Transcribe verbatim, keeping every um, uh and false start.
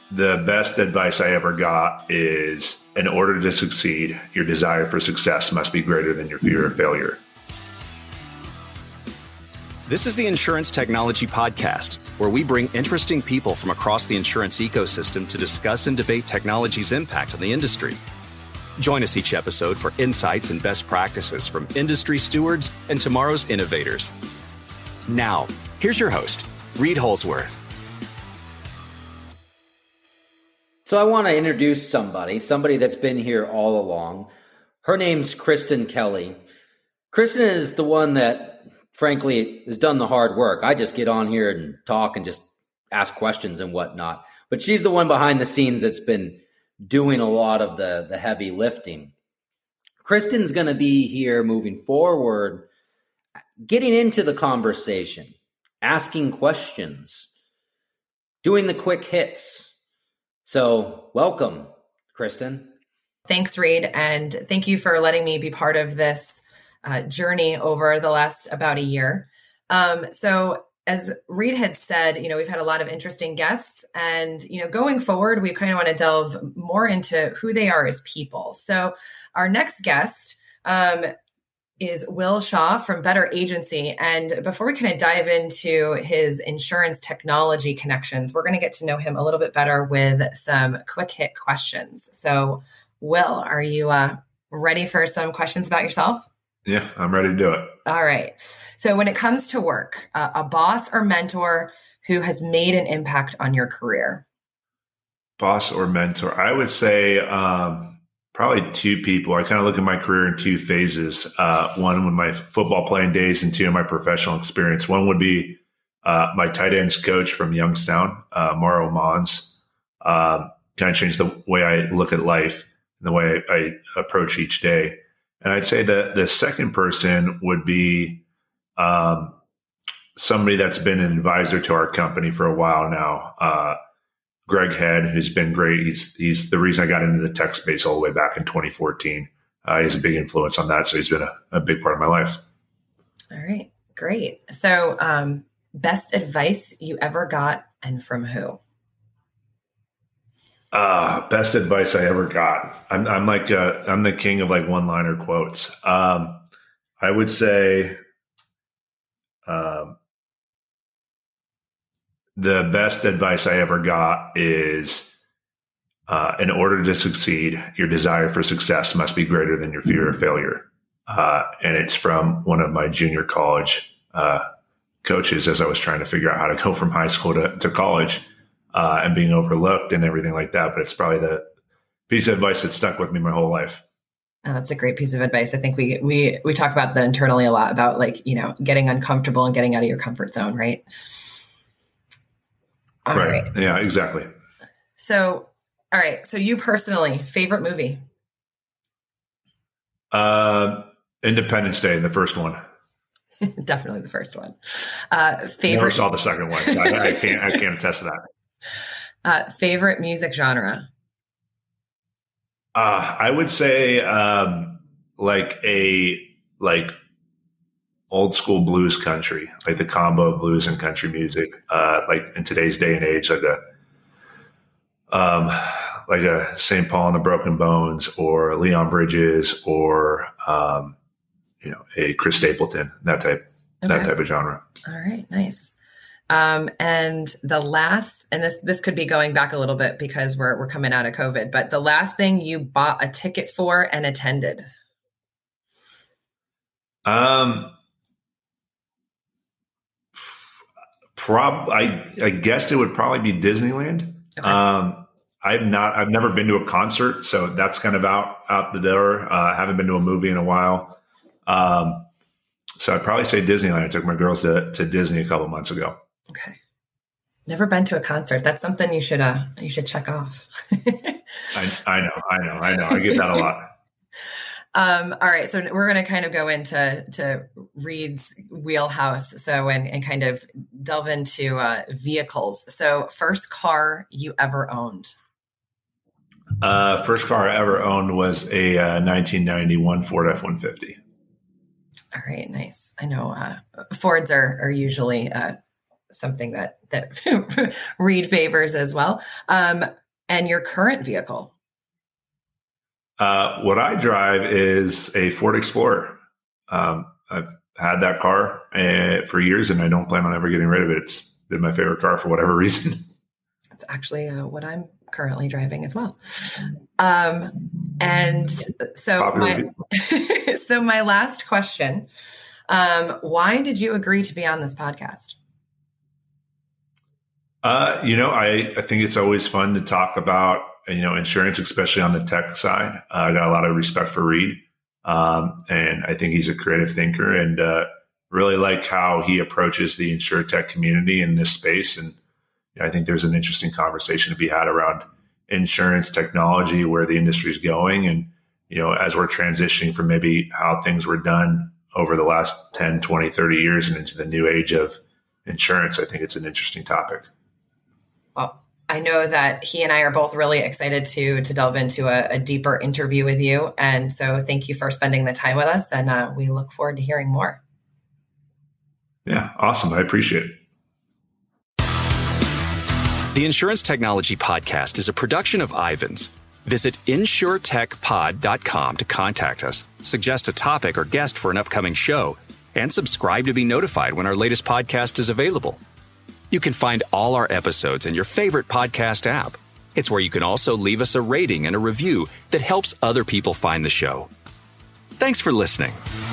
The best advice I ever got is, in order to succeed, your desire for success must be greater than your fear of failure. This is the Insurance Technology Podcast, where we bring interesting people from across the insurance ecosystem to discuss and debate technology's impact on the industry. Join us each episode for insights and best practices from industry stewards and tomorrow's innovators. Now, here's your host, Reed Holsworth. So I want to introduce somebody, somebody that's been here all along. Her name's Kristen Kelly. Kristen is the one that, frankly, has done the hard work. I just get on here and talk and just ask questions and whatnot. But she's the one behind the scenes that's been doing a lot of the, the heavy lifting. Kristen's going to be here moving forward, getting into the conversation, asking questions, doing the quick hits. So welcome, Kristen. Thanks, Reed. And thank you for letting me be part of this uh, journey over the last about a year. Um, so as Reed had said, you know, we've had a lot of interesting guests, and, you know, going forward, we kind of want to delve more into who they are as people. So our next guest um, is Will Shaw from Better Agency. And before we kind of dive into his insurance technology connections, we're going to get to know him a little bit better with some quick hit questions. So Will, are you uh, ready for some questions about yourself? Yeah, I'm ready to do it. All right. So when it comes to work, uh, a boss or mentor who has made an impact on your career? Boss or mentor? I would say, um, probably two people. I kind of look at my career in two phases. Uh, one with my football playing days, and two in my professional experience. One would be uh, my tight ends coach from Youngstown, uh, Mauro Mons. Uh, kind of changed the way I look at life and the way I, I approach each day. And I'd say that the second person would be um, somebody that's been an advisor to our company for a while now. Uh, Greg Head, who's been great. He's he's the reason I got into the tech space all the way back in twenty fourteen. Uh, he's a big influence on that, so he's been a, a big part of my life. All right, great. So, um, best advice you ever got, and from who? Uh, best advice I ever got. I'm I'm like uh, I'm the king of like one-liner quotes. Um, I would say. Um, The best advice I ever got is, uh, in order to succeed, your desire for success must be greater than your fear of failure. Uh, and it's from one of my junior college uh, coaches as I was trying to figure out how to go from high school to, to college uh, and being overlooked and everything like that. But it's probably the piece of advice that stuck with me my whole life. Oh, that's a great piece of advice. I think we we we talk about that internally a lot, about like, you know, getting uncomfortable and getting out of your comfort zone, right? All right. right. Yeah, exactly. So, all right. So you personally, favorite movie? Uh, Independence Day, the first one. Definitely the first one. Uh, favorite. Never saw the second one, so I, I can't. I can't attest to that. Uh, favorite music genre? Uh, I would say um, like a like. old school blues country, like the combo of blues and country music, uh, like in today's day and age, like a, um, like a Saint Paul and the Broken Bones, or Leon Bridges, or, um, you know, a Chris Stapleton, that type, okay. that type of genre. All right. Nice. Um, and the last, and this, this could be going back a little bit because we're, we're coming out of COVID, but the last thing you bought a ticket for and attended? Um, Prob, I, I guess it would probably be Disneyland. Okay. Um, I've not, I've never been to a concert, so that's kind of out, out the door. Uh, haven't been to a movie in a while. Um, so I'd probably say Disneyland. I took my girls to, to Disney a couple of months ago. Okay. Never been to a concert. That's something you should, uh, you should check off. I, I know, I know, I know. I get that a lot. Um, all right. So we're going to kind of go into to Reed's wheelhouse. So, and, and kind of delve into uh, vehicles. So first car you ever owned? Uh, first car I ever owned was a uh, nineteen ninety-one Ford F one fifty. All right. Nice. I know uh, Fords are, are usually uh, something that that Reed favors as well. Um, and your current vehicle? Uh, what I drive is a Ford Explorer. Um, I've had that car uh, for years, and I don't plan on ever getting rid of it. It's been my favorite car for whatever reason. It's actually uh, what I'm currently driving as well. Um, and so my, so my last question, um, why did you agree to be on this podcast? Uh, you know, I, I think it's always fun to talk about, you know, insurance, especially on the tech side. Uh, I got a lot of respect for Reed. Um, and I think he's a creative thinker, and uh, really like how he approaches the insurtech community in this space. And you know, I think there's an interesting conversation to be had around insurance technology, where the industry is going. And, you know, as we're transitioning from maybe how things were done over the last ten, twenty, thirty years and into the new age of insurance, I think it's an interesting topic. Well, I know that he and I are both really excited to to delve into a, a deeper interview with you. And so thank you for spending the time with us. And uh, we look forward to hearing more. Yeah, awesome. I appreciate it. The Insurance Technology Podcast is a production of Ivans. Visit insure tech pod dot com to contact us, suggest a topic or guest for an upcoming show, and subscribe to be notified when our latest podcast is available. You can find all our episodes in your favorite podcast app. It's where you can also leave us a rating and a review that helps other people find the show. Thanks for listening.